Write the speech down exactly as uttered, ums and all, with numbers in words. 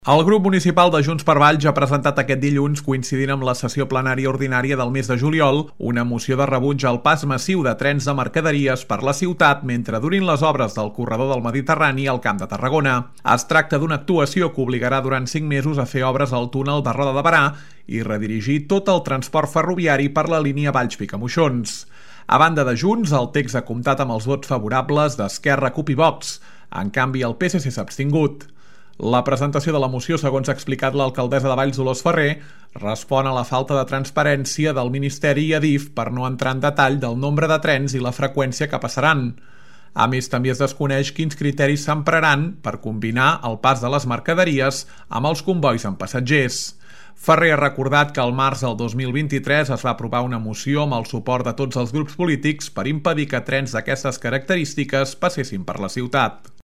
El grup municipal de Junts per Valls ha presentat aquest dilluns, coincidint amb la sessió plenària ordinària del mes de juliol, una moció de rebuig al pas massiu de trens de mercaderies per la ciutat mentre durin les obres del corredor del Mediterrani al Camp de Tarragona. Es tracta d'una actuació que obligarà durant cinc mesos a fer obres al túnel de Roda de Berà i redirigir tot el transport ferroviari per la línia Valls-Picamoixons. A banda de Junts, el text ha comptat amb els vots favorables d'Esquerra, CUP i Vox. En canvi, el P S C s'ha abstingut. La presentació de la moció, segons ha explicat l'alcaldessa de Valls, Dolors Ferrer, respon a la falta de transparència del Ministeri i Adif per no entrar en detall del nombre de trens i la freqüència que passaran. A més, també es desconeix quins criteris s'empraran per combinar el pas de les mercaderies amb els combois amb passatgers. Ferrer ha recordat que al març del dos mil vint-i-tres es va aprovar una moció amb el suport de tots els grups polítics per impedir que trens d'aquestes característiques passessin per la ciutat.